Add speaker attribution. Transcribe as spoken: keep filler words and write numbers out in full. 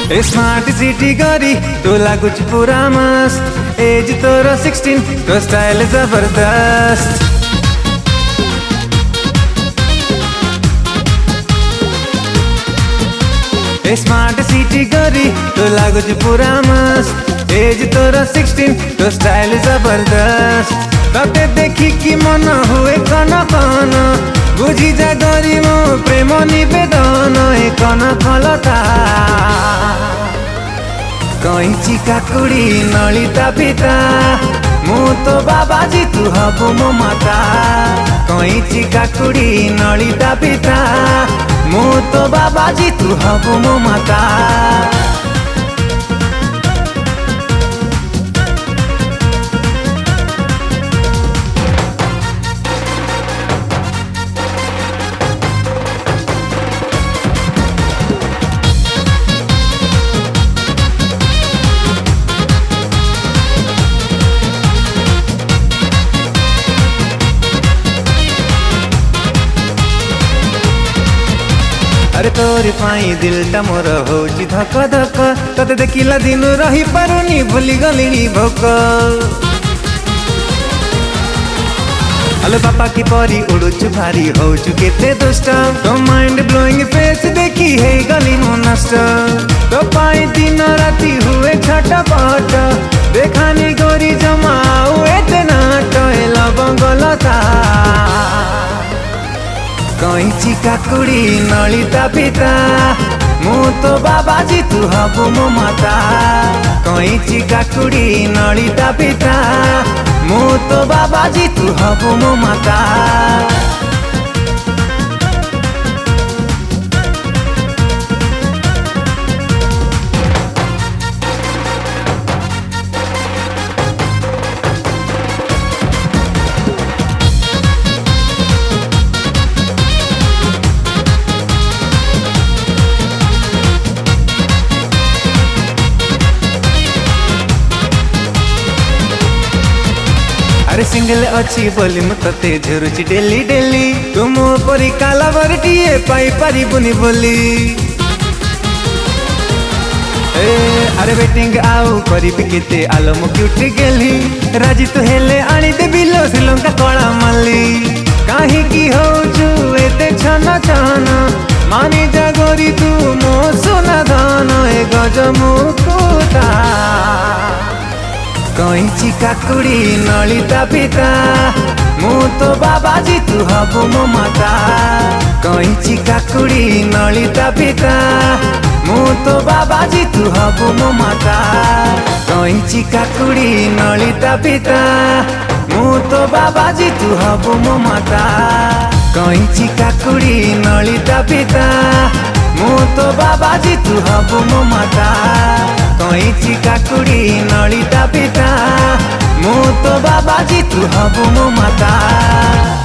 Speaker 1: Smart city गरी तो लागुच पूरा मस्त। एज तोर सिक्सटीन तो स्टाइल जबरदस्त। स्मार्ट सिटी गरी तो लागुच पूरा मस्त। एज तोर सिक्सटीन तो स्टाइल जबरदस्त। तते देखी कि मन हुए कन कन बुझी जा गरी मो प्रेम निवेदन ए कन कलता। कैंची काकुड़ी नलिता पिता मु तो बाबाजी तू हबु मो माता। कैंची काकुड़ी नलिता पिता मु तो बाबाजी तू हबु मो माता। अरे तोरी पाई दिल टा मोर होची धक धक। तते देखिला दिन रही पारुनी भूली गलिनी भोक। हेलो पापा की परी उड़ुचु भारी होचु केते दुष्ट। तो माइंड ब्लोइंग फेस देखी है गली मो नष्ट। तो पाई दिन राती हुए छटपट देखानी गोरी जमाऊ एते नाट ए लबंगलता। कैंची काकुड़ी नलिता पिता मु तो बाबाजी तू हबु मो माता। कैंची काकुड़ी नलिता पिता मु तो बाबाजी तू हबु मो माता। अरे सिंगल अच्छी बोली मु तते झरुची डेली डेली। तुम परी काला बरटिए पाई पारी बुनी बोली। ए अरे बेटिंग आउ करी केते आलो मु क्यूट गेली। राजी तो हेले आनी दे बिलो श्रीलंका कला मल्ली। काहे की होचु एते छन छन मानी जा गोरी तू मो सोना धन ए गज मुकुटा। कैंची काकुड़ी नलिता पिता मु तो बाबाजी तू हबु मो माता। कैंची काकुड़ी नलिता पिता मु तो बाबाजी तू हबु मो माता। कैंची काकुड़ी नलिता पिता मु तो बाबाजी तू हबु मो माता। कैंची काकुड़ी नलिता पिता मु तो बाबाजी तू हबु मो माता। कैंची काकुड़ी नलिता पिता मु तो बाबाजी तू हबु मो माता।